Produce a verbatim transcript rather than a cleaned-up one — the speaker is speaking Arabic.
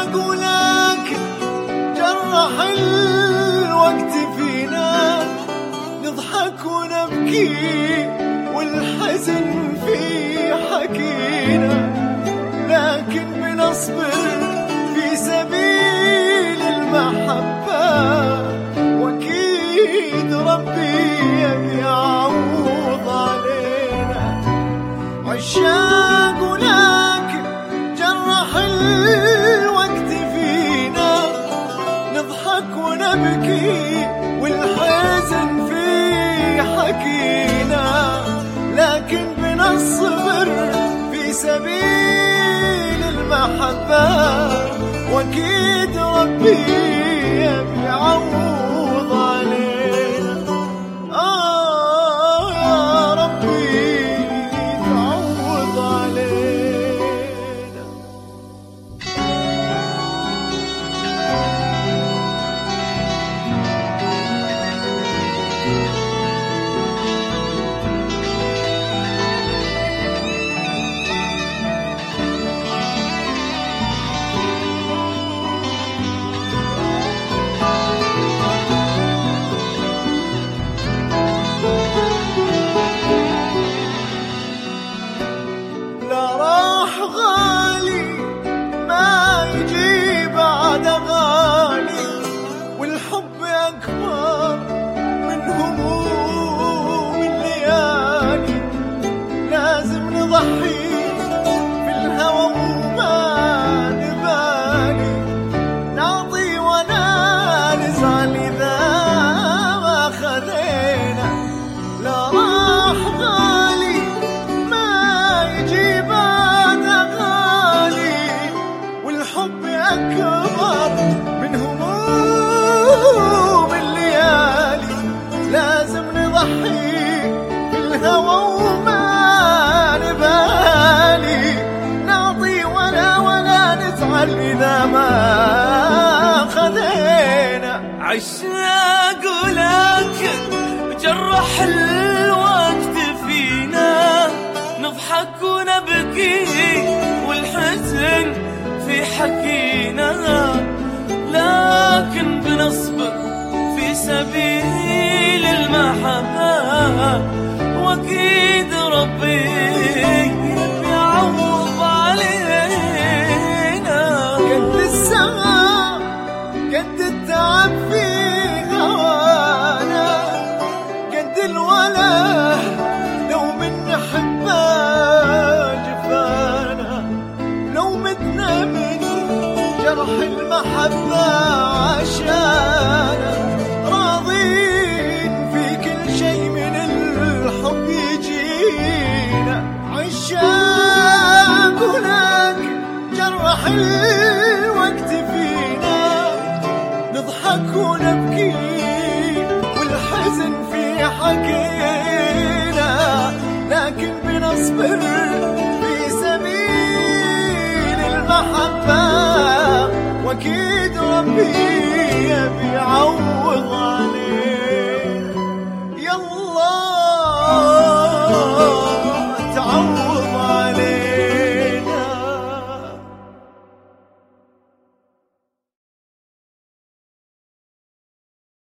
عشاق ولكن جرح الوقت فينا، نضحك ونبكي والحزن في حكينا، لكن بنصبر في سبيل المحبة، وأكيد ربي يبي يعوض علينا. عشاق ولكن جرح الوقت فينا، نضحك ونبكي والحزن في حكينا، لكن بنصبر في سبيل المحبة، وأكيد ربي يبي يعوض علينا. آه يا ربي تعوض علينا. غالي ما يجي بعد غالي، والحب أكبر من هموم الليالي، لازم نضحي في الهوى وما نبالي، نعطي ولا نزعل إذا ما خذينا. لا راح غالي ما يجي بعد والحب أكبر من هموم الليالي، لازم نضحي بالهوى وما نبالي، نعطي ولا ولا نزعل إذا ما خذينا. عشاق ولكن جرح الوقت فينا، نضحك ونبكي والحزن في حكينا، لكن بنصبر في سبيل المحبة، وأكيد ربي يعوض علينا. قد السماء قد التعب في هوانا، قد الوله لو من نحبه جفانا، لو متنا من جرح المحبة عشانا، راضين في كل شيء من الحب يجينا. عشاق ولكن جرح الوقت فينا، نضحك ونبكي والحزن في حكينا، لكن بنصبر في سبيل المحبة، وأكيد ربي يبي يعوض